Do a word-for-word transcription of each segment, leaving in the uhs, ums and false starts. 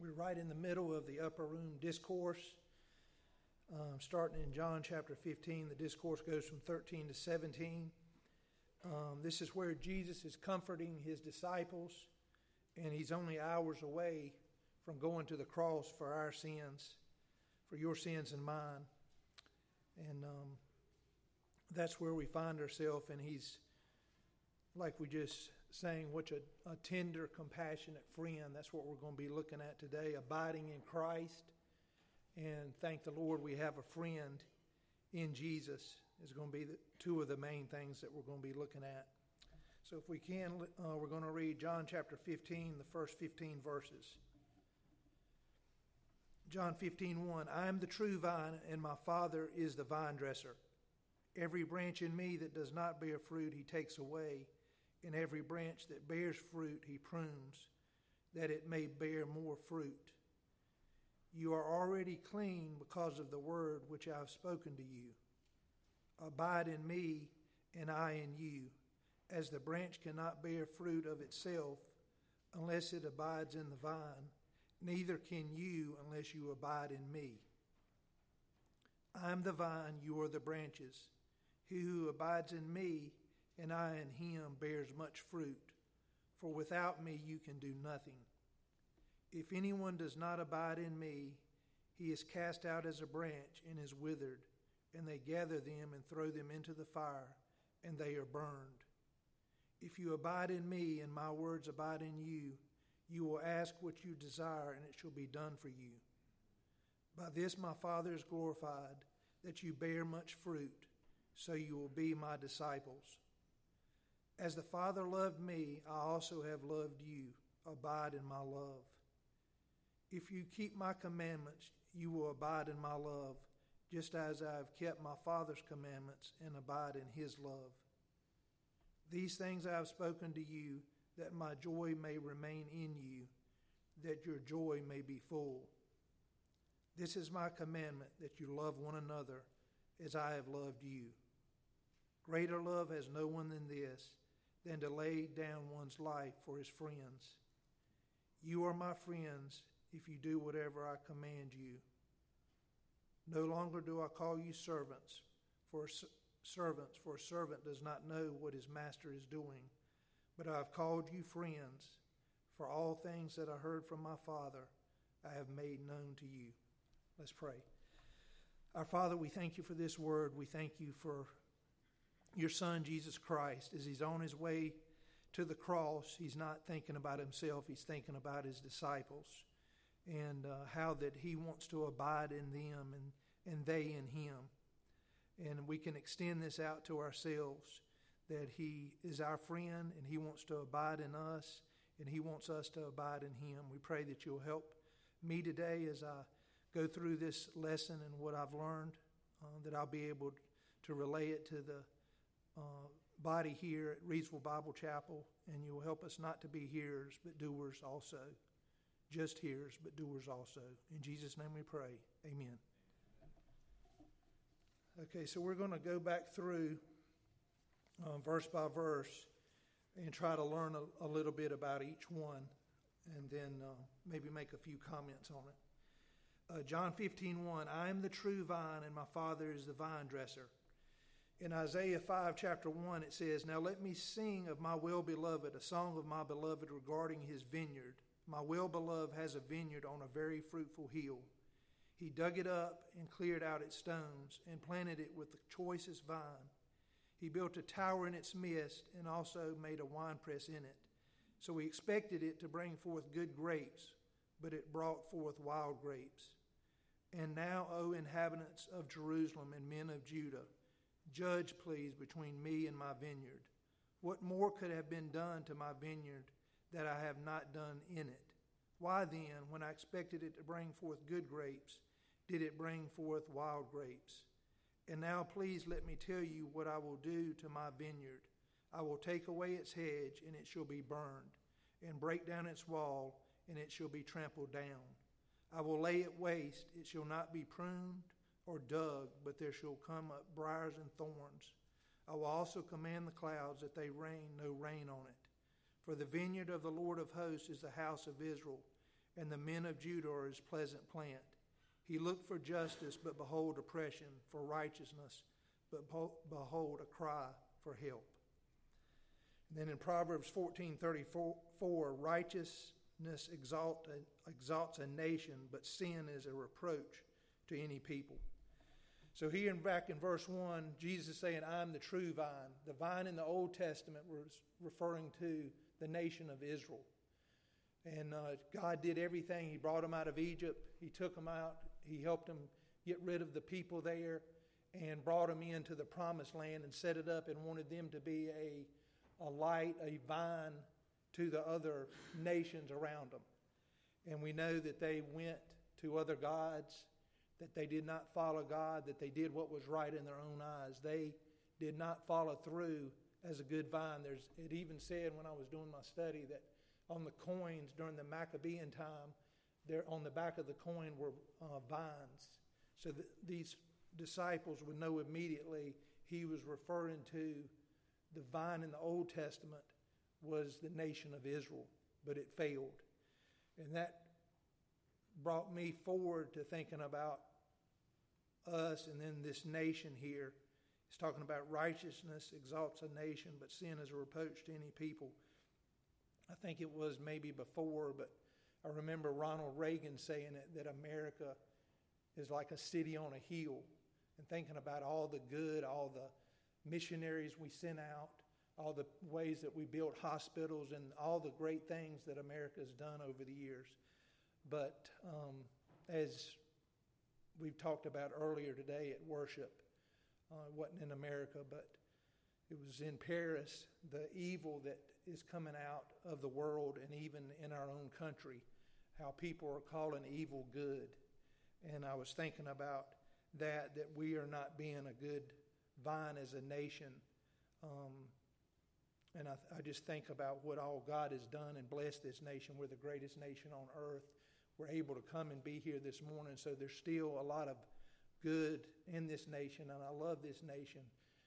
We're right in the middle of the upper room discourse, um, starting in John chapter fifteen. The discourse goes from thirteen to seventeen. Um, this is where Jesus is comforting his disciples, and he's only hours away from going to the cross for our sins, for your sins and mine. And um, that's where we find ourselves, and he's, like we just sang, what a, a tender, compassionate friend. That's what we're going to be looking at today, abiding in Christ. And thank the Lord we have a friend in Jesus is going to be the, two of the main things that we're going to be looking at. So if we can, uh, we're going to read John chapter fifteen, the first fifteen verses. John fifteen, one, I am the true vine, and my Father is the vine dresser. Every branch in me that does not bear fruit, he takes away. And every branch that bears fruit, he prunes, that it may bear more fruit. You are already clean because of the word which I have spoken to you. Abide in me, and I in you, as the branch cannot bear fruit of itself unless it abides in the vine, neither can you unless you abide in me. I am the vine, you are the branches. He who abides in me, and I in him, bears much fruit, for without me you can do nothing. If anyone does not abide in me, he is cast out as a branch and is withered, and they gather them and throw them into the fire, and they are burned. If you abide in me, and my words abide in you, you will ask what you desire, and it shall be done for you. By this my Father is glorified, that you bear much fruit, so you will be my disciples. As the Father loved me, I also have loved you. Abide in my love. If you keep my commandments, you will abide in my love, just as I have kept my Father's commandments and abide in his love. These things I have spoken to you, that my joy may remain in you, that your joy may be full. This is my commandment, that you love one another as I have loved you. Greater love has no one than this, than to lay down one's life for his friends. You are my friends if you do whatever I command you. No longer do I call you servants, for servants, for a servant does not know what his master is doing. But I have called you friends, for all things that I heard from my Father I have made known to you. Let's pray. Our Father, we thank you for this word. We thank you for your Son, Jesus Christ. As he's on his way to the cross, he's not thinking about himself. He's thinking about his disciples and uh, how that he wants to abide in them and, and they in him. And we can extend this out to ourselves, that he is our friend and he wants to abide in us and he wants us to abide in him. We pray that you'll help me today as I go through this lesson and what I've learned, uh, that I'll be able to relay it to the uh, body here at Reidsville Bible Chapel, and you'll help us not to be hearers but doers also. Just hearers but doers also. In Jesus' name we pray. Amen. Okay, so we're going to go back through Uh, verse by verse and try to learn a, a little bit about each one, and then uh, maybe make a few comments on it. Uh, John fifteen, one, I am the true vine, and my Father is the vine dresser. In Isaiah five, chapter one, it says, Now let me sing of my well-beloved, a song of my beloved regarding his vineyard. My well-beloved has a vineyard on a very fruitful hill. He dug it up and cleared out its stones and planted it with the choicest vine. He built a tower in its midst and also made a winepress in it. So he expected it to bring forth good grapes, but it brought forth wild grapes. And now, O inhabitants of Jerusalem and men of Judah, judge, please, between me and my vineyard. What more could have been done to my vineyard that I have not done in it? Why then, when I expected it to bring forth good grapes, did it bring forth wild grapes? And now please let me tell you what I will do to my vineyard. I will take away its hedge, and it shall be burned, and break down its wall, and it shall be trampled down. I will lay it waste, it shall not be pruned or dug, but there shall come up briars and thorns. I will also command the clouds that they rain no rain on it. For the vineyard of the Lord of hosts is the house of Israel, and the men of Judah are his pleasant plant. He looked for justice, but behold oppression, for righteousness, but behold a cry for help. And then in Proverbs fourteen thirty-four, righteousness exalt, exalts a nation, but sin is a reproach to any people. So here and back in verse one, Jesus is saying, I'm the true vine. The vine in the Old Testament was referring to the nation of Israel. And uh, God did everything. He brought them out of Egypt. He took them out. He helped them get rid of the people there and brought them into the promised land and set it up and wanted them to be a, a light, a vine to the other nations around them. And we know that they went to other gods, that they did not follow God, that they did what was right in their own eyes. They did not follow through as a good vine. There's, it even said when I was doing my study that on the coins during the Maccabean time, there on the back of the coin were uh, vines. So that these disciples would know immediately he was referring to the vine in the Old Testament was the nation of Israel, but it failed. And that brought me forward to thinking about us and then this nation here. It's talking about righteousness exalts a nation, but sin is a reproach to any people. I think it was maybe before, but I remember Ronald Reagan saying it, that America is like a city on a hill, and thinking about all the good, all the missionaries we sent out, all the ways that we built hospitals, and all the great things that America has done over the years. But um, as we've talked about earlier today at worship, uh, it wasn't in America, but it was in Paris, the evil that is coming out of the world and even in our own country, how people are calling evil good. And I was thinking about that, that we are not being a good vine as a nation. Um, and I, I just think about what all God has done and blessed this nation. We're the greatest nation on earth. We're able to come and be here this morning. So there's still a lot of good in this nation, and I love this nation.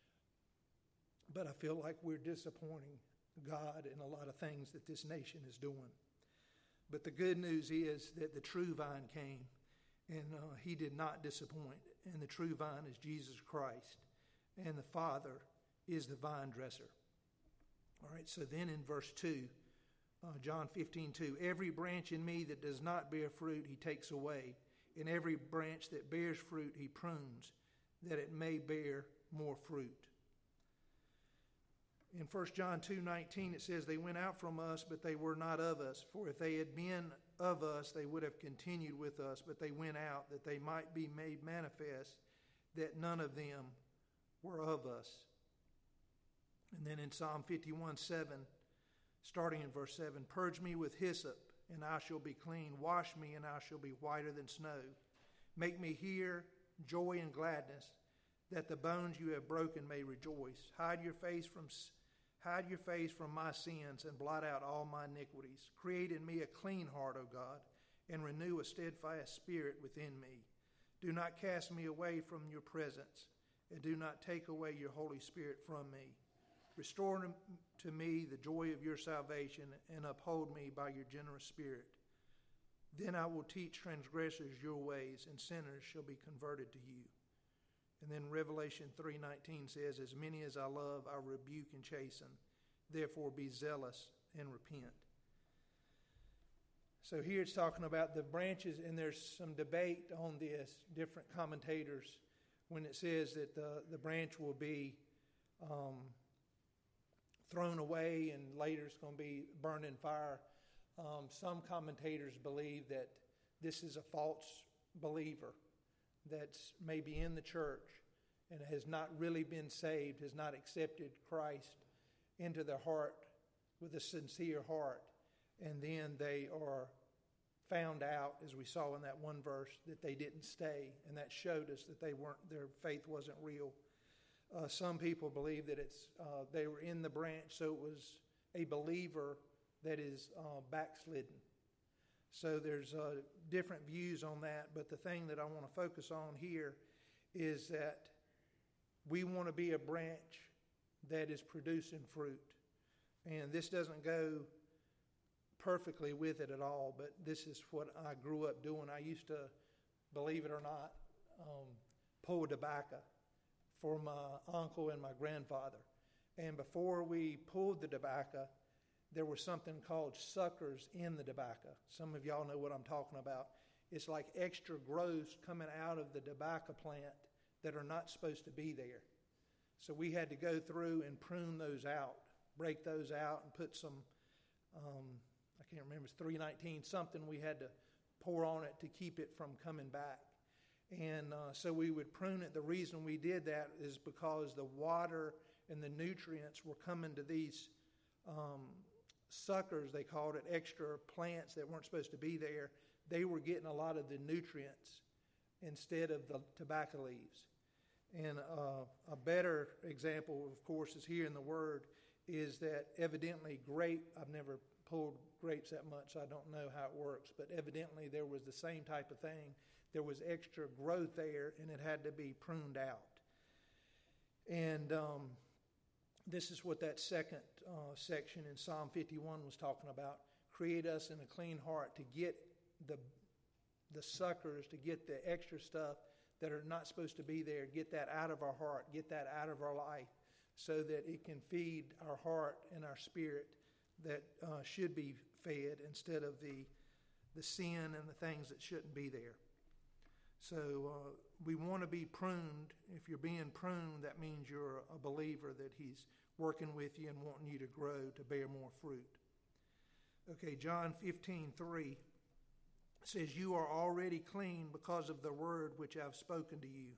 But I feel like we're disappointing God in a lot of things that this nation is doing. But the good news is that the true vine came, and uh, he did not disappoint. And the true vine is Jesus Christ, and the Father is the vine dresser. All right, so then in verse two, uh, John fifteen two, every branch in me that does not bear fruit, he takes away. And every branch that bears fruit, he prunes, that it may bear more fruit. In First John two nineteen, it says, they went out from us, but they were not of us. For if they had been of us, they would have continued with us. But they went out, that they might be made manifest, that none of them were of us. And then in Psalm fifty-one seven, starting in verse seven, purge me with hyssop, and I shall be clean. Wash me, and I shall be whiter than snow. Make me hear joy and gladness, that the bones you have broken may rejoice. Hide your face from hide your face from my sins, and blot out all my iniquities. Create in me a clean heart, O God, and renew a steadfast spirit within me. Do not cast me away from your presence, and do not take away your Holy Spirit from me. Restore to me the joy of your salvation, and uphold me by your generous spirit. Then I will teach transgressors your ways, and sinners shall be converted to you. And then Revelation three nineteen says, as many as I love, I rebuke and chasten. Therefore be zealous and repent. So here it's talking about the branches, and there's some debate on this, different commentators, when it says that the, the branch will be um, thrown away and later it's going to be burned in fire. Um, some commentators believe that this is a false believer that's maybe in the church and has not really been saved, has not accepted Christ into their heart with a sincere heart. And then they are found out, as we saw in that one verse, that they didn't stay. And that showed us that they weren't, their faith wasn't real. Uh, some people believe that it's uh, they were in the branch, so it was a believer that is uh, backslidden. So there's uh, different views on that, but the thing that I want to focus on here is that we want to be a branch that is producing fruit. And this doesn't go perfectly with it at all, but this is what I grew up doing. I used to, believe it or not, um, pull tobacco for my uncle and my grandfather. And before we pulled the tobacco, there was something called suckers in the tobacco. Some of y'all know what I'm talking about. It's like extra growths coming out of the tobacco plant that are not supposed to be there. So we had to go through and prune those out, break those out, and put some, um, I can't remember, it's three nineteen something we had to pour on it to keep it from coming back. And uh, so we would prune it. The reason we did that is because the water and the nutrients were coming to these um, suckers, they called it, extra plants that weren't supposed to be there. They were getting a lot of the nutrients instead of the tobacco leaves. And uh, a better example, of course, is here in the Word, is that evidently grape, I've never pulled grapes that much, so I don't know how it works, but evidently there was the same type of thing. There was extra growth there, and it had to be pruned out. And um, this is what that second uh, section in Psalm fifty-one was talking about. Create us in a clean heart to get the the suckers, to get the extra stuff that are not supposed to be there, get that out of our heart, get that out of our life, so that it can feed our heart and our spirit that uh, should be fed instead of the the sin and the things that shouldn't be there. So uh, we want to be pruned. If you're being pruned, that means you're a believer, that He's working with you and wanting you to grow to bear more fruit. Okay, John fifteen three says, you are already clean because of the word which I've spoken to you.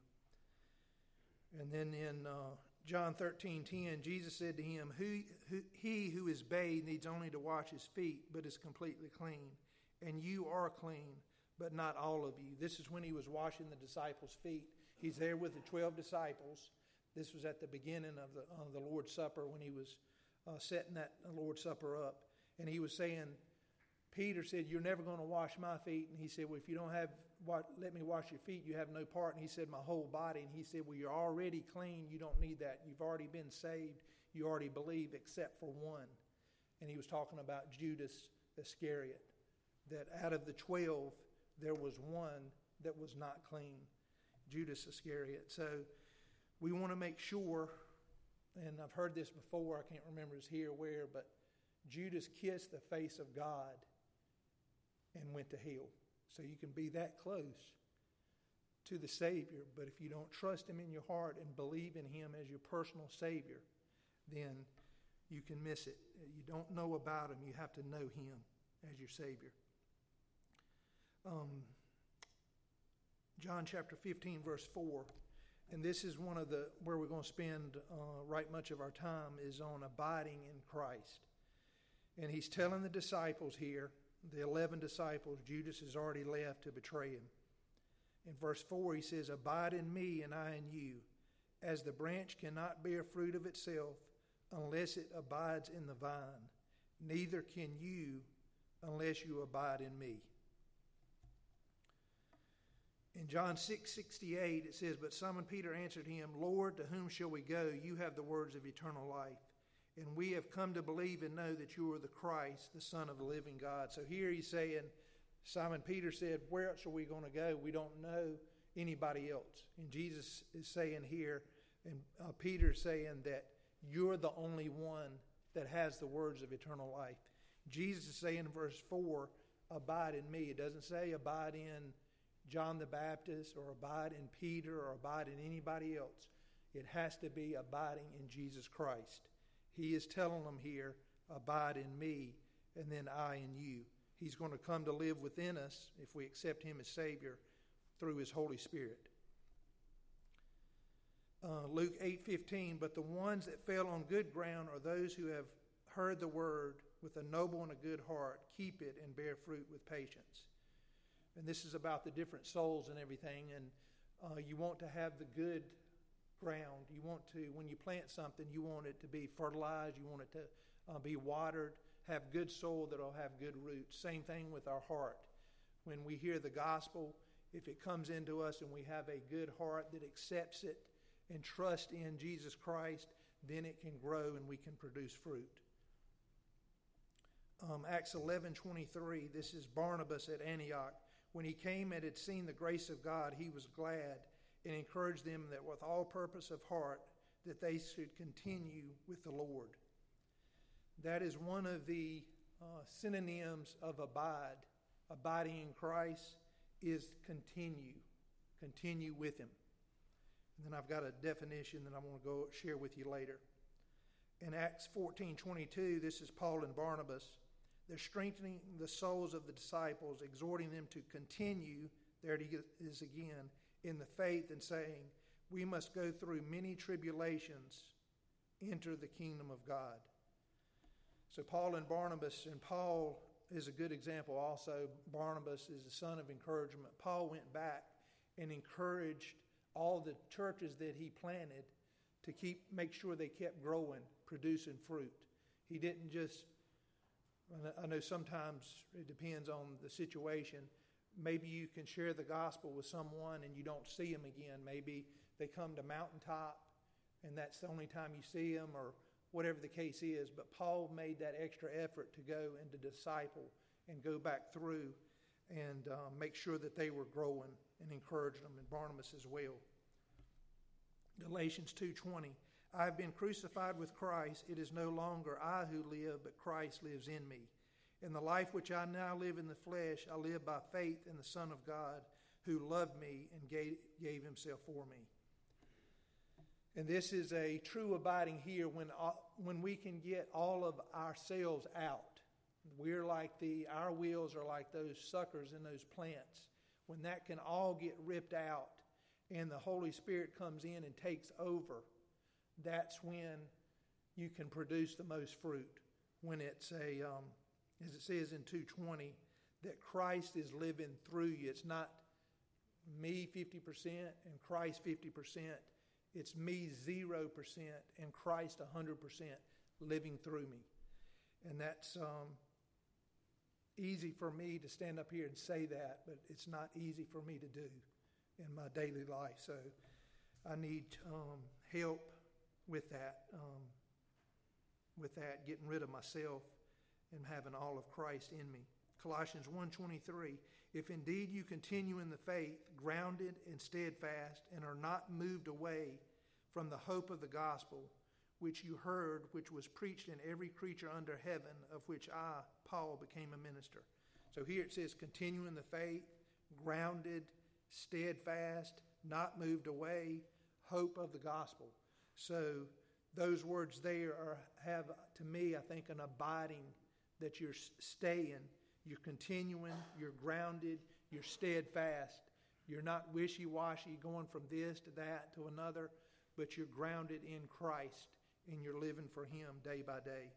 And then in uh, John thirteen ten, Jesus said to him, who, who, he who is bathed needs only to wash his feet, but is completely clean. And you are clean, but not all of you. This is when he was washing the disciples' feet. He's there with the twelve disciples. This was at the beginning of the, of the Lord's Supper when he was uh, setting that Lord's Supper up. And he was saying, Peter said, you're never going to wash my feet. And he said, well, if you don't have, what, let me wash your feet, you have no part. And he said, my whole body. And he said, well, you're already clean. You don't need that. You've already been saved. You already believe except for one. And he was talking about Judas Iscariot, that out of the twelve, there was one that was not clean, Judas Iscariot. So we want to make sure, and I've heard this before, I can't remember it's here or where, but Judas kissed the face of God and went to hell. So you can be that close to the Savior, but if you don't trust Him in your heart and believe in Him as your personal Savior, then you can miss it. You don't know about Him, you have to know Him as your Savior. Um, John chapter fifteen, verse four, and this is one of the, where we're going to spend uh, right much of our time, is on abiding in Christ. And he's telling the disciples here, the eleven disciples, Judas has already left to betray him. In verse four, he says, abide in me and I in you, as the branch cannot bear fruit of itself unless it abides in the vine. Neither can you unless you abide in me. In John six sixty-eight, it says, but Simon Peter answered him, Lord, to whom shall we go? You have the words of eternal life. And we have come to believe and know that you are the Christ, the Son of the living God. So here he's saying, Simon Peter said, where else are we going to go? We don't know anybody else. And Jesus is saying here, and uh, Peter is saying that you're the only one that has the words of eternal life. Jesus is saying in verse four, abide in me. It doesn't say abide in John the Baptist or abide in Peter or abide in anybody else. It has to be abiding in Jesus Christ. He is telling them here, abide in me, and then I in you. He's going to come to live within us if we accept Him as Savior through His Holy Spirit. Uh, Luke eight fifteen, but the ones that fell on good ground are those who have heard the word with a noble and a good heart, keep it and bear fruit with patience. And this is about the different souls and everything, and uh, you want to have the good ground. You want to, when you plant something, you want it to be fertilized, you want it to uh, be watered, have good soil that will have good roots. Same thing with our heart. When we hear the gospel, if it comes into us and we have a good heart that accepts it and trusts in Jesus Christ, then it can grow and we can produce fruit. um, Acts eleven twenty-three, this is Barnabas at Antioch. When he came and had seen the grace of God, he was glad and encouraged them that with all purpose of heart that they should continue with the Lord. That is one of the uh, synonyms of abide. Abiding in Christ is continue. Continue with him. And then I've got a definition that I want to go share with you later. In Acts fourteen twenty-two, this is Paul and Barnabas. They're strengthening the souls of the disciples, exhorting them to continue, there it is again, in the faith, and saying, we must go through many tribulations, enter the kingdom of God. So Paul and Barnabas, and Paul is a good example also. Barnabas is the son of encouragement. Paul went back and encouraged all the churches that he planted to keep make sure they kept growing, producing fruit. He didn't just, I know sometimes it depends on the situation. Maybe you can share the gospel with someone and you don't see them again. Maybe they come to mountaintop and that's the only time you see them, or whatever the case is. But Paul made that extra effort to go and to disciple and go back through and um, make sure that they were growing, and encourage them, and Barnabas as well. Galatians two twenty, I have been crucified with Christ. It is no longer I who live, but Christ lives in me. In the life which I now live in the flesh, I live by faith in the Son of God, who loved me and gave, gave himself for me. And this is a true abiding here when, when we can get all of ourselves out. We're like the, our wheels are like those suckers in those plants. When that can all get ripped out and the Holy Spirit comes in and takes over, that's when you can produce the most fruit. When it's a, um, as it says in two twenty, that Christ is living through you. It's not me fifty percent and Christ fifty percent. It's me zero percent and Christ one hundred percent living through me. And that's um, easy for me to stand up here and say that, but it's not easy for me to do in my daily life. So I need um, help with that, um, with that, getting rid of myself and having all of Christ in me. Colossians one twenty-three, if indeed you continue in the faith, grounded and steadfast, and are not moved away from the hope of the gospel, which you heard, which was preached in every creature under heaven, of which I, Paul, became a minister. So here it says, continue in the faith, grounded, steadfast, not moved away, hope of the gospel. So those words there are, have, to me, I think, an abiding, that you're staying, you're continuing, you're grounded, you're steadfast. You're not wishy-washy going from this to that to another, but you're grounded in Christ and you're living for him day by day.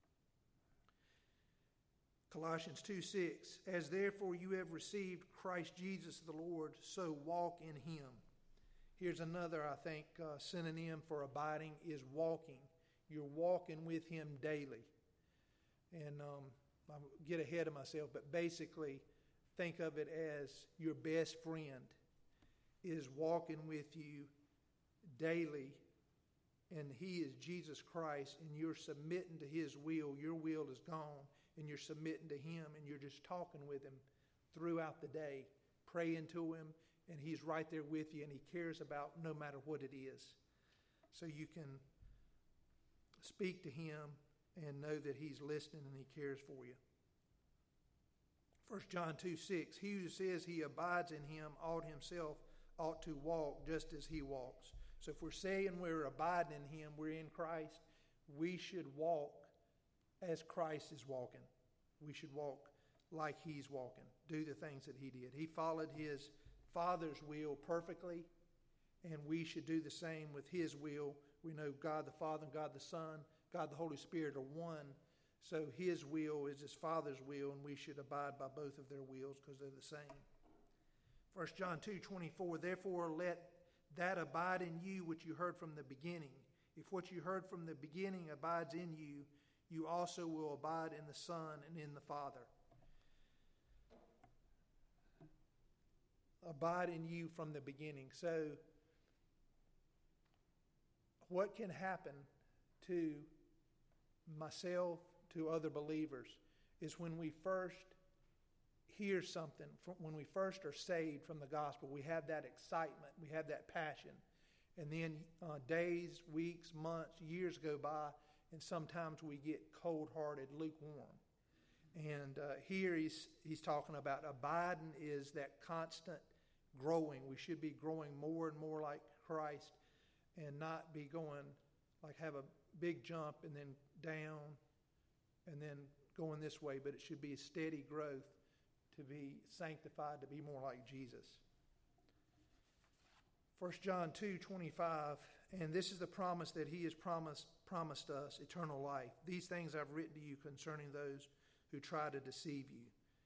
Colossians two six, as therefore you have received Christ Jesus the Lord, so walk in him. Here's another, I think, uh, synonym for abiding is walking. You're walking with him daily. And um, I get ahead of myself, but basically think of it as your best friend is walking with you daily, and he is Jesus Christ, and you're submitting to his will. Your will is gone, and you're submitting to him, and you're just talking with him throughout the day, praying to him, and he's right there with you, and he cares about no matter what it is. So you can speak to him and know that he's listening and he cares for you. First John two six, he who says he abides in him ought himself ought to walk just as he walks. So if we're saying we're abiding in him, we're in Christ, we should walk as Christ is walking. We should walk like he's walking, do the things that he did. He followed his Father's will perfectly, and we should do the same with his will. We know God the Father and God the Son, God the Holy Spirit are one. So his will is his Father's will, and we should abide by both of their wills because they're the same. First John two twenty-four, therefore let that abide in you which you heard from the beginning. If what you heard from the beginning abides in you, you also will abide in the Son and in the Father. Abide in you from the beginning. So what can happen to myself, to other believers, is when we first hear something, when we first are saved from the gospel, we have that excitement, we have that passion. And then uh, days, weeks, months, years go by, and sometimes we get cold-hearted, lukewarm. And uh, here he's, he's talking about abiding is that constant growing. We should be growing more and more like Christ and not be going, like have a big jump and then down and then going this way, but it should be a steady growth to be sanctified, to be more like Jesus. First John two twenty-five, and this is the promise that he has promised promised us, eternal life. These things I've written to you concerning those who try to deceive you.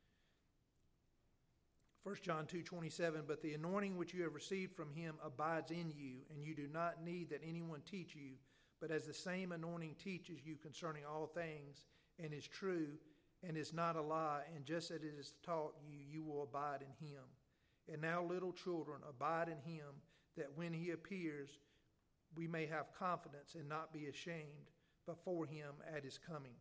First John two twenty-seven, but the anointing which you have received from him abides in you, and you do not need that anyone teach you, but as the same anointing teaches you concerning all things, and is true, and is not a lie, and just as it is taught you, you will abide in him. And now, little children, abide in him, that when he appears, we may have confidence and not be ashamed before him at his coming.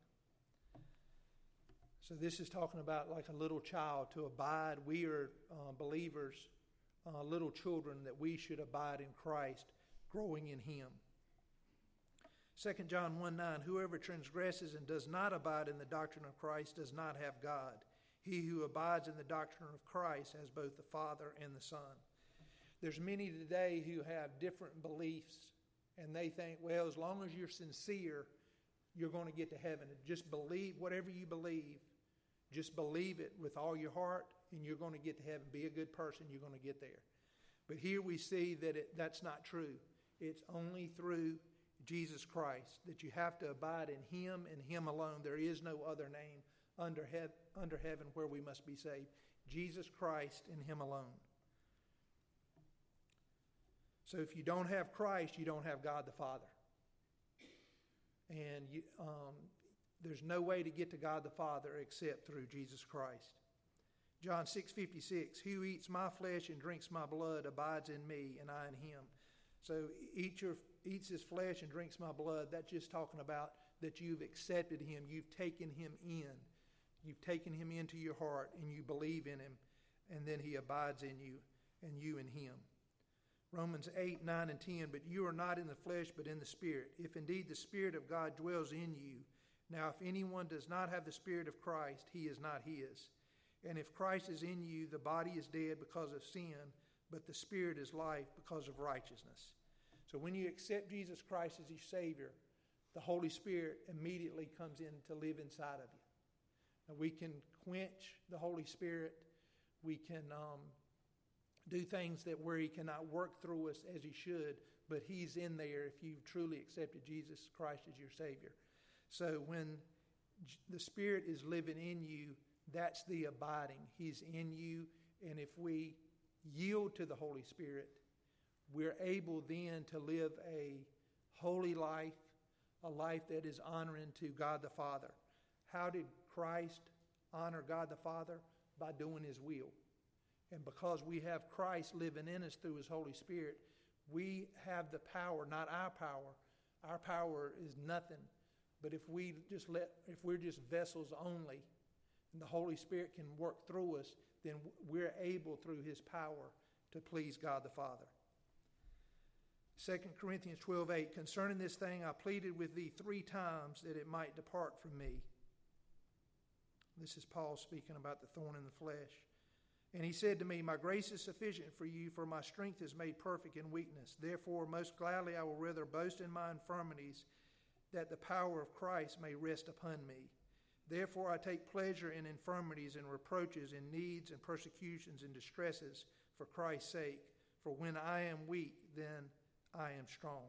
So this is talking about like a little child to abide. We are uh, believers, uh, little children, that we should abide in Christ, growing in him. Second John one nine, whoever transgresses and does not abide in the doctrine of Christ does not have God. He who abides in the doctrine of Christ has both the Father and the Son. There's many today who have different beliefs, and they think, well, as long as you're sincere, you're going to get to heaven. Just believe whatever you believe. Just believe it with all your heart, and you're going to get to heaven. Be a good person, you're going to get there. But here we see that it, that's not true. It's only through Jesus Christ that you have to abide in him and him alone. There is no other name under, he- under heaven where we must be saved. Jesus Christ and him alone. So if you don't have Christ, you don't have God the Father. And you, um, there's no way to get to God the Father except through Jesus Christ. John six fifty-six, he who eats my flesh and drinks my blood abides in me, and I in him. So eat your, eats his flesh and drinks my blood. That's just talking about that you've accepted him. You've taken him in. You've taken him into your heart, and you believe in him, and then he abides in you, and you in him. Romans eight, nine, and ten, but you are not in the flesh, but in the Spirit, if indeed the Spirit of God dwells in you. Now, if anyone does not have the Spirit of Christ, he is not his. And if Christ is in you, the body is dead because of sin, but the Spirit is life because of righteousness. So when you accept Jesus Christ as your Savior, the Holy Spirit immediately comes in to live inside of you. Now, we can quench the Holy Spirit. We can um, do things that where he cannot work through us as he should, but he's in there if you've truly accepted Jesus Christ as your Savior. So when the Spirit is living in you, that's the abiding. He's in you, and if we yield to the Holy Spirit, we're able then to live a holy life, a life that is honoring to God the Father. How did Christ honor God the Father? By doing his will. And because we have Christ living in us through his Holy Spirit, we have the power, not our power. Our power is nothing. But if we just let, if we're just vessels only, and the Holy Spirit can work through us, then we're able through his power to please God the Father. Second Corinthians twelve eight, concerning this thing I pleaded with thee three times that it might depart from me. This is Paul speaking about the thorn in the flesh. And he said to me, my grace is sufficient for you, for my strength is made perfect in weakness. Therefore, most gladly I will rather boast in my infirmities, that the power of Christ may rest upon me. Therefore I take pleasure in infirmities and reproaches, in needs and persecutions and distresses for Christ's sake. For when I am weak, then I am strong.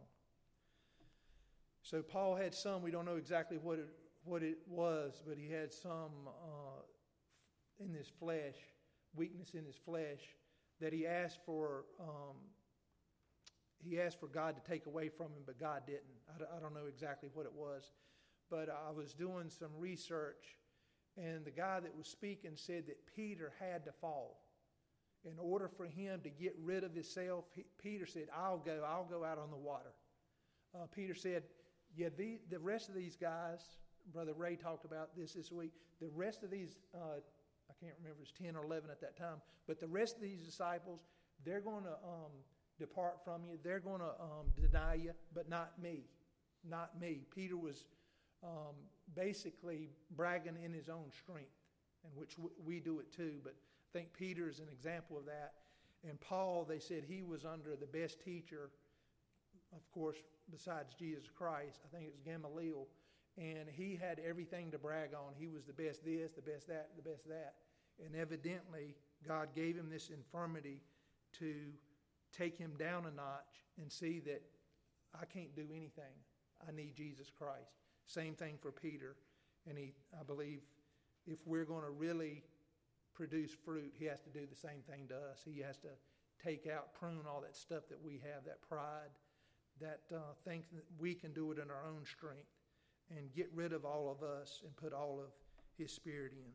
So Paul had some, we don't know exactly what it, what it was, but he had some uh, in his flesh, weakness in his flesh, that he asked for um, he asked for God to take away from him, but God didn't. I, I don't know exactly what it was. But I was doing some research, and the guy that was speaking said that Peter had to fall. In order for him to get rid of himself, he, Peter said, I'll go, I'll go out on the water. Uh, Peter said, yeah, the, the rest of these guys, Brother Ray talked about this this week. The rest of these, uh, I can't remember if it's ten or eleven at that time, but the rest of these disciples, they're going to um, depart from you. They're going to um, deny you, but not me. Not me. Peter was um, basically bragging in his own strength, in which w- we do it too. But I think Peter is an example of that. And Paul, they said he was under the best teacher, of course, besides Jesus Christ. I think it was Gamaliel. And he had everything to brag on. He was the best this, the best that, the best that. And evidently, God gave him this infirmity to take him down a notch and see that I can't do anything. I need Jesus Christ. Same thing for Peter. And he, I believe, if we're going to really produce fruit, he has to do the same thing to us. He has to take out, prune all that stuff that we have, that pride, that uh, think that we can do it in our own strength, and get rid of all of us and put all of his Spirit in.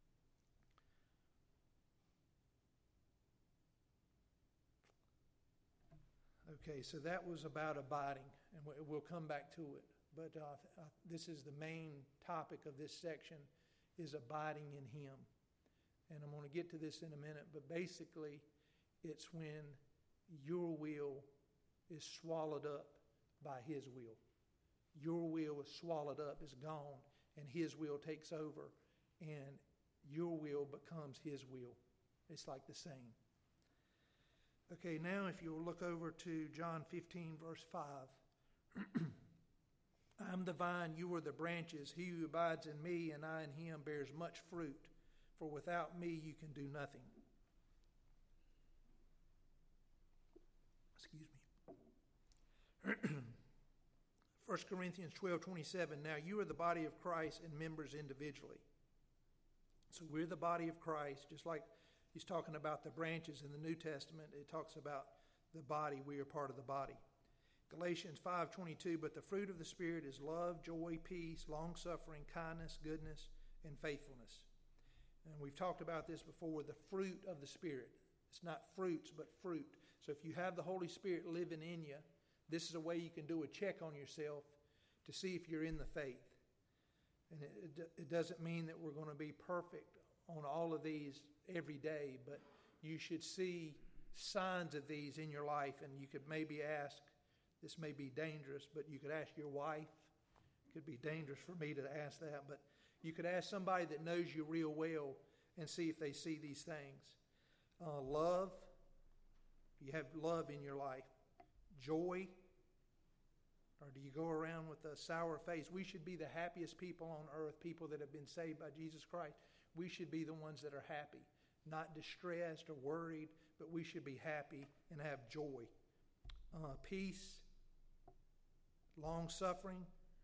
Okay, so that was about abiding, and we'll come back to it. But uh, this is the main topic of this section, is abiding in him. And I'm going to get to this in a minute, but basically it's when your will is swallowed up by his will. Your will is swallowed up, is gone, and his will takes over, and your will becomes his will. It's like the same. Okay, now if you'll look over to John fifteen, verse five. I'm the vine, you are the branches. He who abides in me and I in him bears much fruit, for without me you can do nothing. Excuse me. First Corinthians twelve twenty-seven. Now you are the body of Christ and members individually. So we're the body of Christ, just like he's talking about the branches in the New Testament. It talks about the body. We are part of the body. Galatians five twenty-two. But the fruit of the Spirit is love, joy, peace, long-suffering, kindness, goodness, and faithfulness. And we've talked about this before, the fruit of the Spirit. It's not fruits, but fruit. So if you have the Holy Spirit living in you, this is a way you can do a check on yourself to see if you're in the faith. And it, it doesn't mean that we're going to be perfect on all of these every day, but you should see signs of these in your life, and you could maybe ask, this may be dangerous, but you could ask your wife. It could be dangerous for me to ask that, but you could ask somebody that knows you real well and see if they see these things. Uh, love. You have love in your life. Joy. Or do you go around with a sour face? We should be the happiest people on earth, people that have been saved by Jesus Christ. We should be the ones that are happy, not distressed or worried, but we should be happy and have joy. Uh, peace. Long-suffering.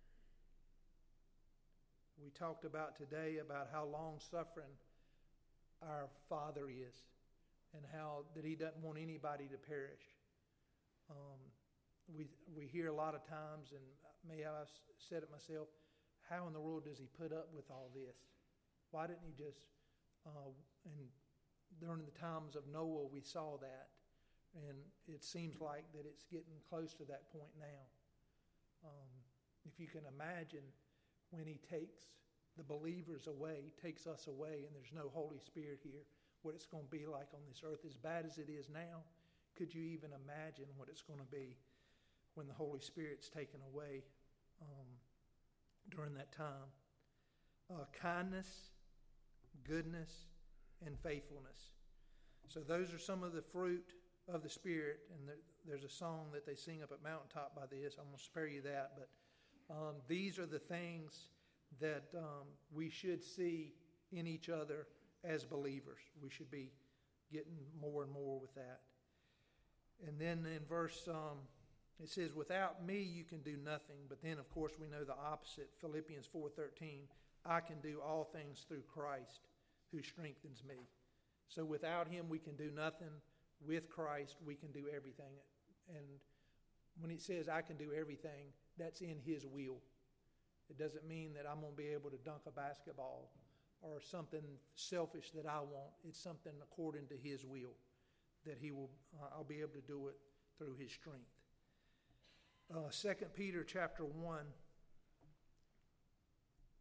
We talked about today about how long-suffering our Father is, and how that he doesn't want anybody to perish. Um, we we hear a lot of times, and maybe I've said it myself, how in the world does he put up with all this? Why didn't he just, uh, and during the times of Noah we saw that, and it seems like that it's getting close to that point now. Um, if you can imagine when he takes the believers away, takes us away, and there's no Holy Spirit here, what it's going to be like on this earth. As bad as it is now, could you even imagine what it's going to be when the Holy Spirit's taken away um, during that time? Uh, kindness, goodness, and faithfulness. So those are some of the fruit of the Spirit, and there, there's a song that they sing up at Mountaintop by this. I'm going to spare you that, but um, these are the things that um, we should see in each other as believers. We should be getting more and more with that. And then in verse, um, it says, without me you can do nothing. But then, of course, we know the opposite. Philippians four thirteen, I can do all things through Christ who strengthens me. So without him we can do nothing. With Christ we can do everything. And when it says I can do everything, that's in his will. It doesn't mean that I'm going to be able to dunk a basketball or something selfish that I want. It's something according to his will, that he will. Uh, I'll be able to do it through his strength. Uh, Second Peter chapter one.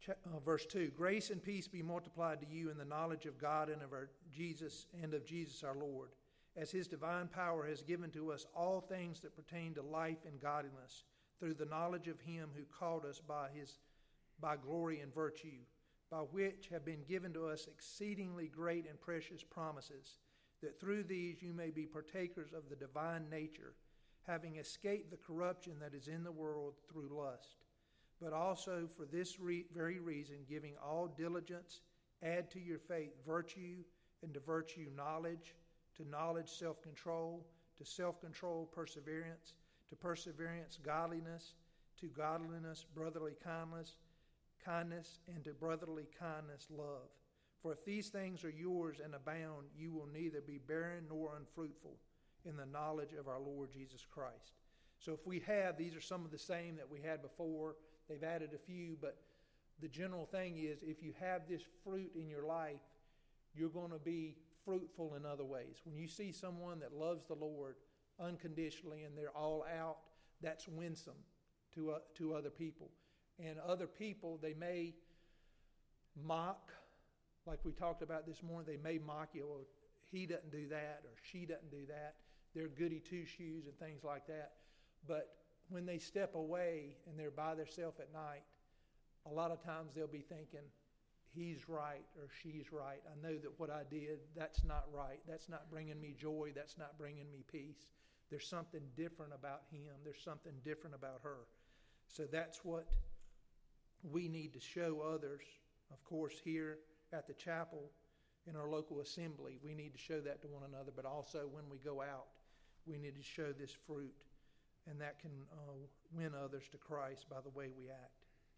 Uh, verse two, grace and peace be multiplied to you in the knowledge of God and of our Jesus and of Jesus our Lord, as his divine power has given to us all things that pertain to life and godliness, through the knowledge of him who called us by his by glory and virtue, by which have been given to us exceedingly great and precious promises, that through these you may be partakers of the divine nature, having escaped the corruption that is in the world through lust. But also for this re- very reason, giving all diligence, add to your faith virtue, and to virtue knowledge, to knowledge self-control, to self-control perseverance, to perseverance godliness, to godliness brotherly kindness, kindness, and to brotherly kindness love. For if these things are yours and abound, you will neither be barren nor unfruitful in the knowledge of our Lord Jesus Christ. So if we have, these are some of the same that we had before. They've added a few, but the general thing is if you have this fruit in your life, you're going to be fruitful in other ways. When you see someone that loves the Lord unconditionally and they're all out, that's winsome to, uh, to other people. And other people, they may mock, like we talked about this morning, they may mock you, well, he doesn't do that or she doesn't do that. They're goody two-shoes and things like that. But when they step away and they're by themselves at night, a lot of times they'll be thinking, he's right or she's right. I know that what I did, that's not right. That's not bringing me joy. That's not bringing me peace. There's something different about him. There's something different about her. So that's what we need to show others. Of course, here at the chapel, in our local assembly, we need to show that to one another. But also when we go out, we need to show this fruit. And that can uh, win others to Christ by the way we act.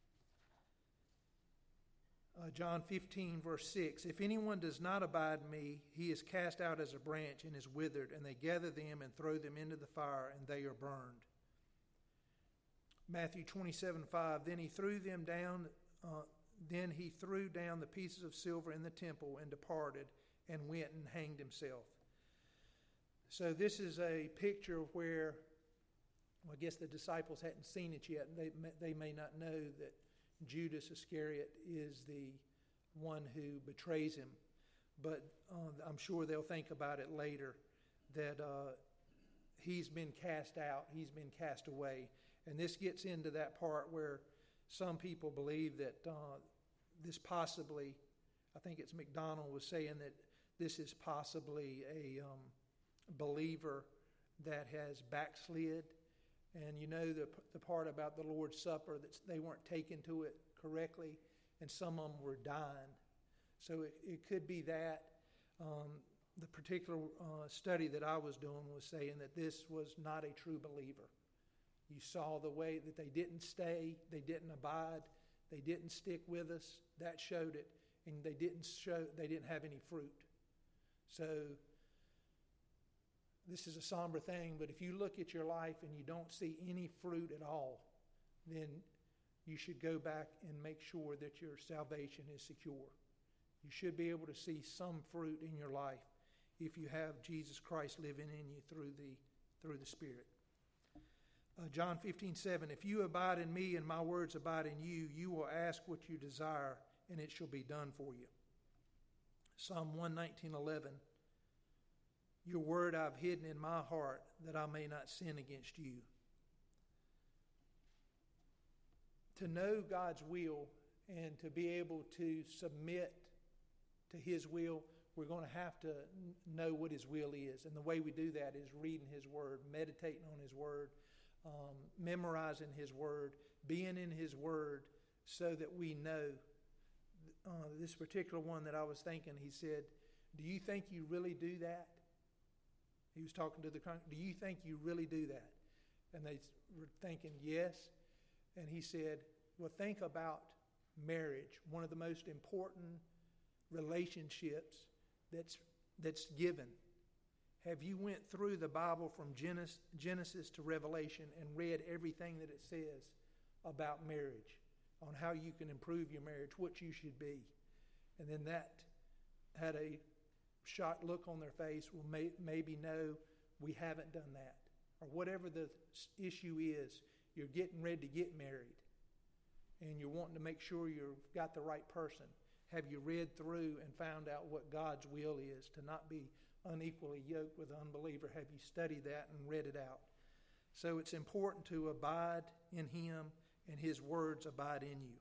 Uh, John fifteen, verse six, if anyone does not abide in me, he is cast out as a branch and is withered, and they gather them and throw them into the fire, and they are burned. Matthew twenty-seven, five, then he threw them down, uh, then he threw down the pieces of silver in the temple and departed and went and hanged himself. So this is a picture where, well, I guess the disciples hadn't seen it yet. They they may not know that Judas Iscariot is the one who betrays him. But uh, I'm sure they'll think about it later, that uh, he's been cast out, he's been cast away. And this gets into that part where some people believe that uh, this possibly, I think it's McDonald was saying that this is possibly a um, believer that has backslid. And you know the the part about the Lord's Supper, that they weren't taken to it correctly, and some of them were dying. So it, it could be that. Um, the particular uh, study that I was doing was saying that this was not a true believer. You saw the way that they didn't stay, they didn't abide, they didn't stick with us. That showed it, and they didn't show they didn't have any fruit. So this is a somber thing, but if you look at your life and you don't see any fruit at all, then you should go back and make sure that your salvation is secure. You should be able to see some fruit in your life if you have Jesus Christ living in you through the through the Spirit. Uh, John fifteen, seven, if you abide in me and my words abide in you, you will ask what you desire, and it shall be done for you. Psalm one nineteen, eleven, your word I've hidden in my heart that I may not sin against you. To know God's will and to be able to submit to his will, we're going to have to know what his will is. And the way we do that is reading his word, meditating on his word, um, memorizing his word, being in his word so that we know. Uh, this particular one that I was thinking, he said, do you think you really do that? He was talking to the congregation. Do you think you really do that? And they were thinking, yes. And he said, well, think about marriage, one of the most important relationships that's that's given. Have you went through the Bible from Genesis, Genesis to Revelation and read everything that it says about marriage, on how you can improve your marriage, what you should be? And then that had a shot look on their face, will may, maybe know we haven't done that. Or whatever the issue is, you're getting ready to get married. and you're wanting to make sure you've got the right person. Have you read through and found out what God's will is, to not be unequally yoked with an unbeliever? Have you studied that and read it out? So it's important to abide in Him and His words abide in you.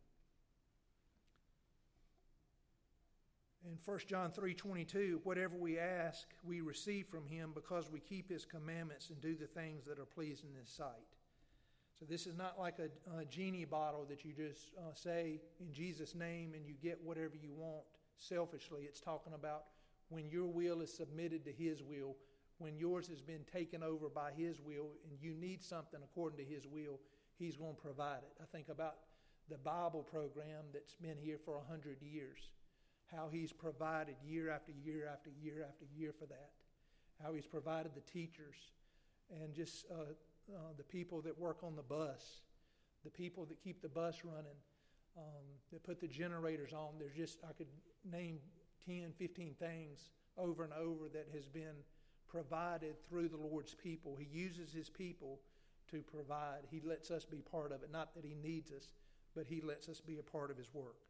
In First John three twenty-two, whatever we ask, we receive from Him because we keep His commandments and do the things that are pleasing in His sight. So this is not like a, a genie bottle that you just uh, say in Jesus' name and you get whatever you want selfishly. It's talking about when your will is submitted to His will, when yours has been taken over by His will and you need something according to His will, He's going to provide it. I think about the Bible program that's been here for a hundred years, how He's provided year after year after year after year for that, how He's provided the teachers and just uh, uh, the people that work on the bus, the people that keep the bus running, um, that put the generators on. There's just, I could name ten, fifteen things over and over that has been provided through the Lord's people. He uses His people to provide. He lets us be part of it. Not that He needs us, but He lets us be a part of His work.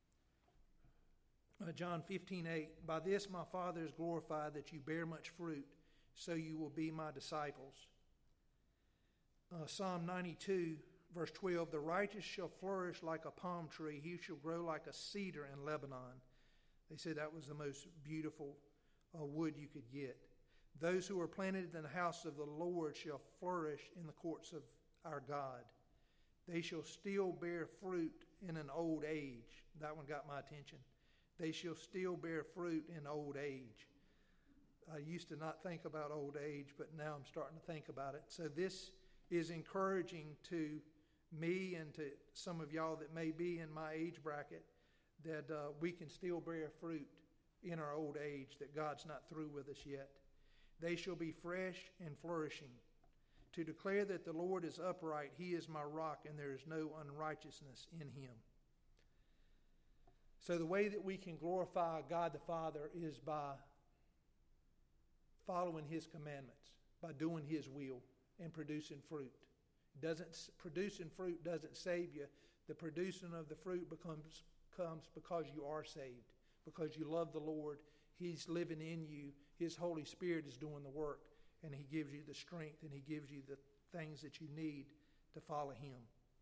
Uh, John fifteen eight, by this my Father is glorified, that you bear much fruit, so you will be my disciples. Uh, Psalm ninety-two, verse twelve, the righteous shall flourish like a palm tree. He shall grow like a cedar in Lebanon. They said that was the most beautiful uh, wood you could get. Those who are planted in the house of the Lord shall flourish in the courts of our God. They shall still bear fruit in an old age. That one got my attention. They shall still bear fruit in old age. I used to not think about old age, but now I'm starting to think about it. So this is encouraging to me and to some of y'all that may be in my age bracket, that uh, we can still bear fruit in our old age, that God's not through with us yet. They shall be fresh and flourishing, to declare that the Lord is upright. He is my rock, and there is no unrighteousness in Him. So the way that we can glorify God the Father is by following His commandments, by doing His will and producing fruit. Doesn't producing fruit doesn't save you. The producing of the fruit becomes comes because you are saved, because you love the Lord. He's living in you. His Holy Spirit is doing the work, and He gives you the strength and He gives you the things that you need to follow Him.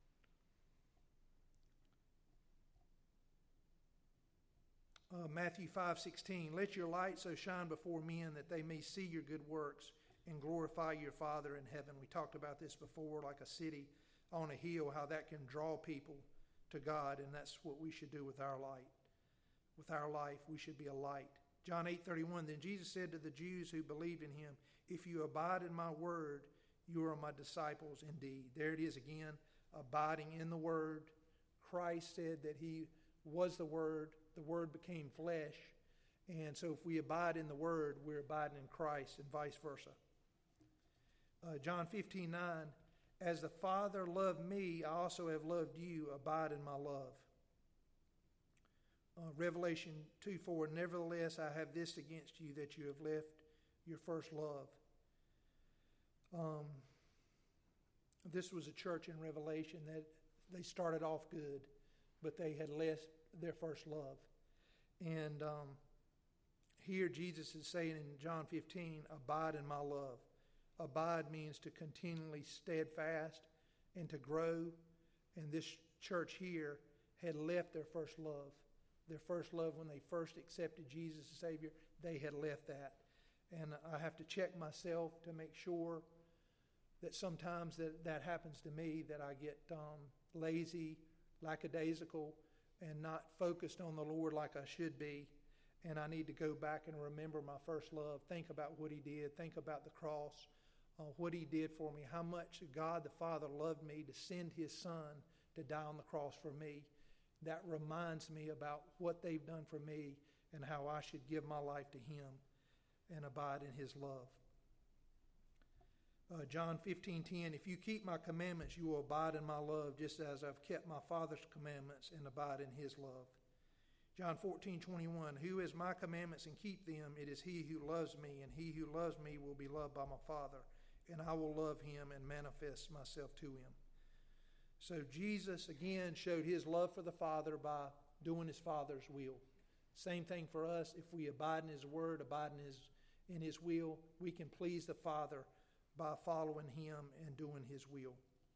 Uh, Matthew five sixteen, let your light so shine before men that they may see your good works and glorify your Father in heaven. We talked about this before, like a city on a hill, how that can draw people to God, and that's what we should do with our light. With our life, we should be a light. John eight thirty-one, then Jesus said to the Jews who believed in Him, if you abide in my word, you are my disciples indeed. There it is again, abiding in the word. Christ said that He was the word. The word became flesh. And so if we abide in the word, we're abiding in Christ, and vice versa. Uh, John fifteen nine, as the Father loved me, I also have loved you. Abide in my love. Uh, Revelation two four, nevertheless I have this against you, that you have left your first love. Um, this was a church in Revelation that they started off good, but they had left their first love. And um, here Jesus is saying in John fifteen, abide in my love. Abide means to continually steadfast and to grow. And this church here had left their first love. Their first love when they first accepted Jesus as Savior, they had left that. And I have to check myself to make sure that sometimes that, that happens to me, that I get um, lazy, lackadaisical, and not focused on the Lord like I should be. And I need to go back and remember my first love, think about what He did, think about the cross, uh, what He did for me, how much God the Father loved me to send His Son to die on the cross for me. That reminds me about what they've done for me and how I should give my life to Him and abide in His love. Uh, John fifteen ten, if you keep my commandments, you will abide in my love, just as I've kept my Father's commandments and abide in His love. John fourteen twenty-one, who has my commandments and keep them, it is he who loves me, and he who loves me will be loved by my Father, and I will love him and manifest myself to him. So Jesus, again, showed his love for the Father by doing his Father's will. Same thing for us. If we abide in his word, abide in his, in his will, we can please the Father by following him and doing his will.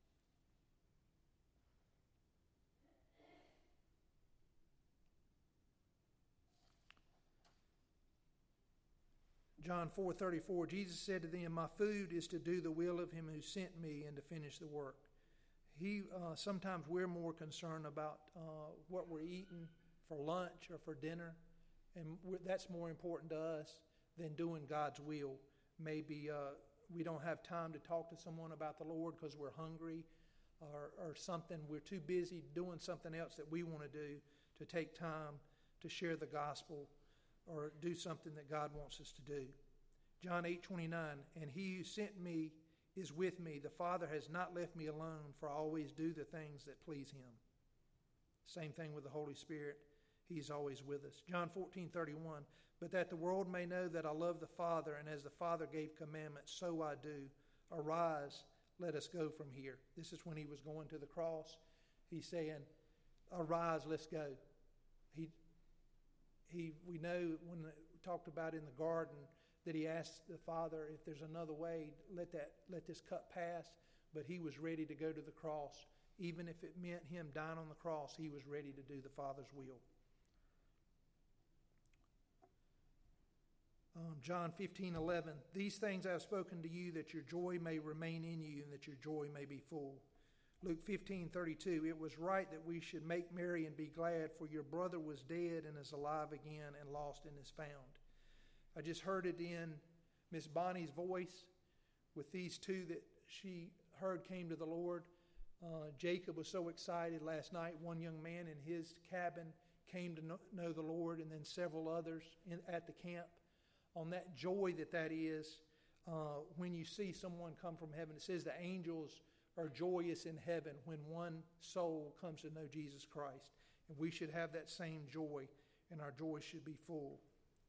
John four thirty-four, Jesus said to them, "My food is to do the will of him who sent me and to finish the work." He uh, sometimes we're more concerned about uh, what we're eating for lunch or for dinner, and that's more important to us than doing God's will. Maybe uh, we don't have time to talk to someone about the Lord because we're hungry or, or something. We're too busy doing something else that we want to do to take time to share the gospel or do something that God wants us to do. John eight twenty-nine, "And he who sent me is with me. The Father has not left me alone, for I always do the things that please him." Same thing with the Holy Spirit. He's always with us. John fourteen thirty-one, "But that the world may know that I love the Father, and as the Father gave commandments, so I do. Arise, let us go from here." This is when he was going to the cross. He's saying, "Arise, let's go." He He, we know when we talked about in the garden that he asked the Father if there's another way, let that let this cup pass. But he was ready to go to the cross. Even if it meant him dying on the cross, he was ready to do the Father's will. Um, John fifteen eleven, "These things I have spoken to you, that your joy may remain in you, and that your joy may be full." Luke fifteen thirty-two, "It was right that we should make merry and be glad, for your brother was dead and is alive again, and lost and is found." I just heard it in Miss Bonnie's voice with these two that she heard came to the Lord. Uh, Jacob was so excited last night. One young man in his cabin came to know, know the Lord, and then several others in, at the camp. On that joy that that is, uh, when you see someone come from heaven, it says the angels are joyous in heaven when one soul comes to know Jesus Christ. And we should have that same joy, and our joy should be full.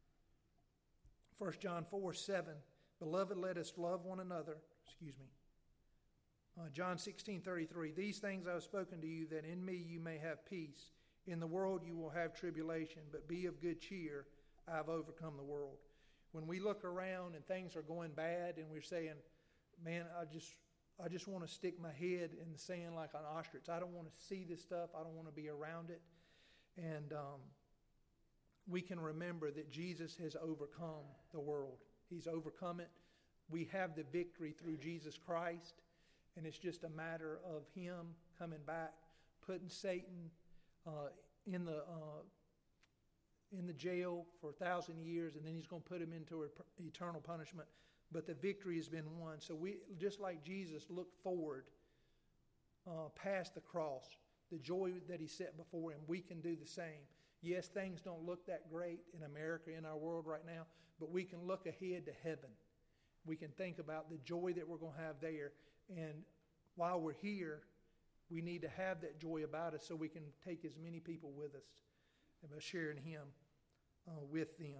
First John four seven, "Beloved, let us love one another." Excuse me. Uh, John sixteen thirty-three, "These things I have spoken to you, that in me you may have peace. In the world you will have tribulation, but be of good cheer. I have overcome the world." When we look around and things are going bad and we're saying, man, I just I just want to stick my head in the sand like an ostrich. I don't want to see this stuff. I don't want to be around it. And um, we can remember that Jesus has overcome the world. He's overcome it. We have the victory through Jesus Christ. And it's just a matter of him coming back, putting Satan uh, in the uh, in the jail for a thousand years, and then he's going to put him into eternal punishment. But the victory has been won. So we, just like Jesus, look forward uh, past the cross, the joy that he set before him. We can do the same. Yes, things don't look that great in America, in our world right now, but we can look ahead to heaven. We can think about the joy that we're going to have there. And while we're here, we need to have that joy about us so we can take as many people with us and by sharing him uh, with them.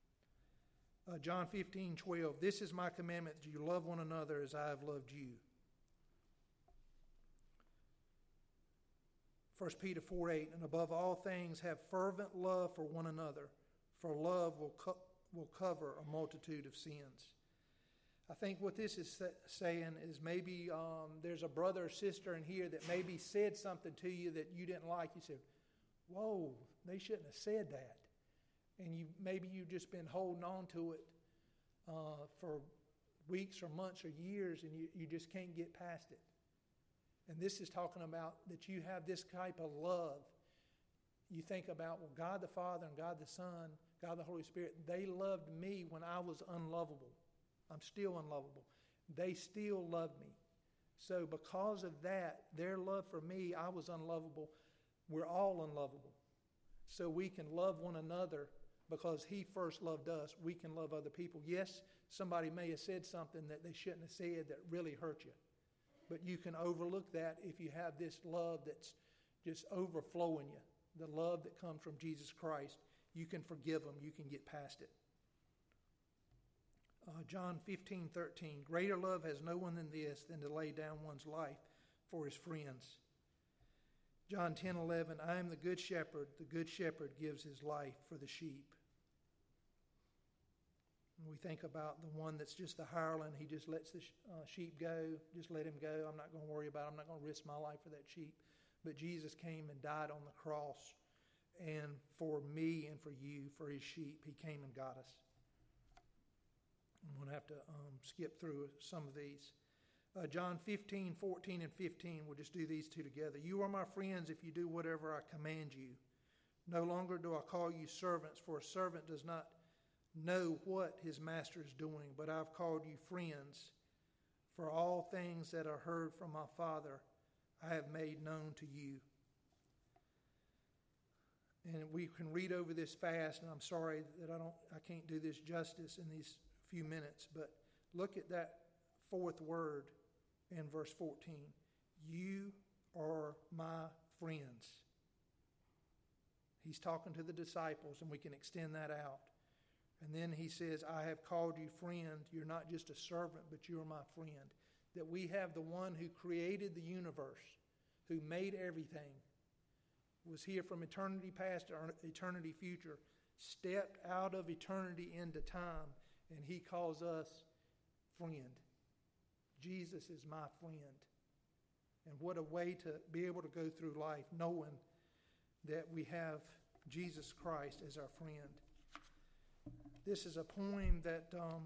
Uh, John fifteen twelve, "This is my commandment, that you love one another as I have loved you." First Peter four eight, "And above all things have fervent love for one another, for love will co- will cover a multitude of sins." I think what this is saying is maybe um, there's a brother or sister in here that maybe said something to you that you didn't like. You said, whoa, they shouldn't have said that. And you maybe you've just been holding on to it uh, for weeks or months or years, and you, you just can't get past it. And this is talking about that you have this type of love. You think about, well, God the Father and God the Son, God the Holy Spirit, they loved me when I was unlovable. I'm still unlovable. They still love me. So because of that, their love for me, I was unlovable. We're all unlovable. So we can love one another because he first loved us. We can love other people. Yes, somebody may have said something that they shouldn't have said that really hurt you. But you can overlook that if you have this love that's just overflowing you. The love that comes from Jesus Christ. You can forgive them. You can get past it. Uh, John fifteen thirteen, "Greater love has no one than this, than to lay down one's life for his friends." John ten eleven, I am the good shepherd. The good shepherd gives his life for the sheep. And we think about the one that's just the hireling. He just lets the uh, sheep go. Just let him go. I'm not going to worry about it. I'm not going to risk my life for that sheep. But Jesus came and died on the cross. And for me and for you, for his sheep, he came and got us. I'm going to have to um, skip through some of these. Uh, John fifteen, fourteen, and fifteen. We'll just do these two together. You are my friends if you do whatever I command you. No longer do I call you servants, for a servant does not know what his master is doing, but I've called you friends. For all things that are heard from my Father, I have made known to you. And we can read over this fast, and I'm sorry that I don't, I can't do this justice in these few minutes, but look at that fourth word in verse fourteen. You are my friends. He's talking to the disciples, and we can extend that out. And then he says, I have called you friend. You're not just a servant, but you're my friend. That we have the one who created the universe, who made everything, was here from eternity past to eternity future, stepped out of eternity into time, and he calls us friend. Jesus is my friend. And what a way to be able to go through life knowing that we have Jesus Christ as our friend. This is a poem that um,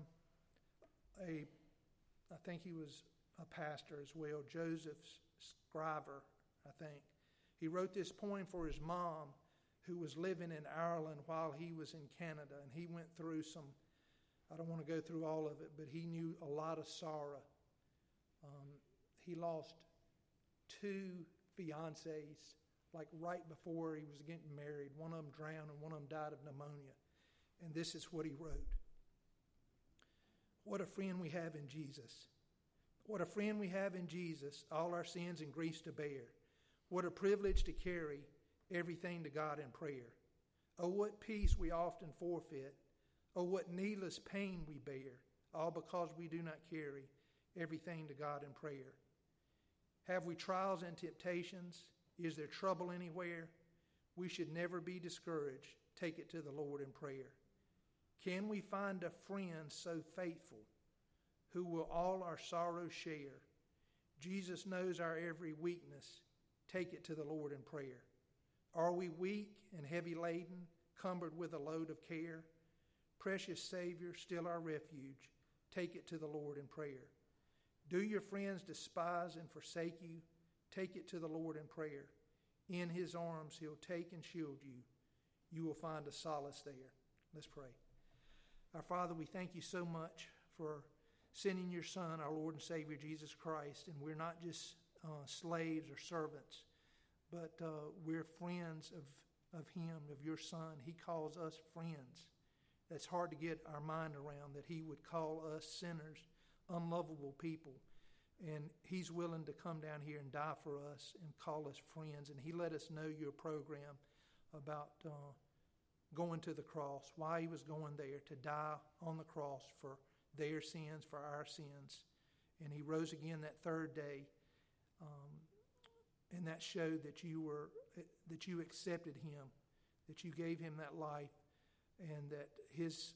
a, I think he was a pastor as well, Joseph Scriver, I think. He wrote this poem for his mom, who was living in Ireland while he was in Canada. And he went through some, I don't want to go through all of it, but he knew a lot of sorrow. Um, he lost two fiancés, like right before he was getting married. One of them drowned and one of them died of pneumonia. And this is what he wrote. What a friend we have in Jesus. What a friend we have in Jesus, all our sins and griefs to bear. What a privilege to carry everything to God in prayer. Oh, what peace we often forfeit. Oh, what needless pain we bear, all because we do not carry everything to God in prayer. Have we trials and temptations? Is there trouble anywhere? We should never be discouraged. Take it to the Lord in prayer. Can we find a friend so faithful who will all our sorrows share? Jesus knows our every weakness. Take it to the Lord in prayer. Are we weak and heavy laden, cumbered with a load of care? Precious Savior, still our refuge. Take it to the Lord in prayer. Do your friends despise and forsake you? Take it to the Lord in prayer. In his arms he'll take and shield you. You will find a solace there. Let's pray. Our Father, we thank you so much for sending your Son, our Lord and Savior, Jesus Christ. And we're not just uh, slaves or servants, but uh, we're friends of, of him, of your Son. He calls us friends. That's hard to get our mind around, that he would call us sinners, unlovable people. And he's willing to come down here and die for us and call us friends. And he let us know your program about uh, going to the cross, why he was going there, to die on the cross for their sins, for our sins. And he rose again that third day. Um, and that showed that you were, that you accepted him, that you gave him that life, and that his,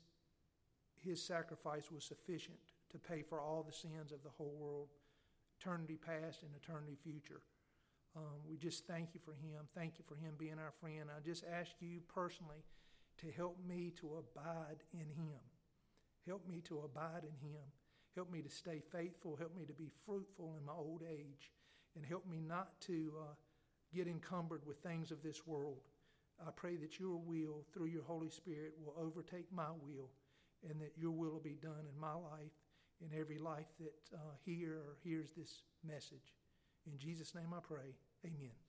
his sacrifice was sufficient to pay for all the sins of the whole world, eternity past and eternity future. Um, we just thank you for him. Thank you for him being our friend. I just ask you personally to help me to abide in him. Help me to abide in him. Help me to stay faithful. Help me to be fruitful in my old age. And help me not to uh, get encumbered with things of this world. I pray that your will, through your Holy Spirit, will overtake my will, and that your will will be done in my life, in every life that uh, hear or hears this message. In Jesus' name I pray, amen.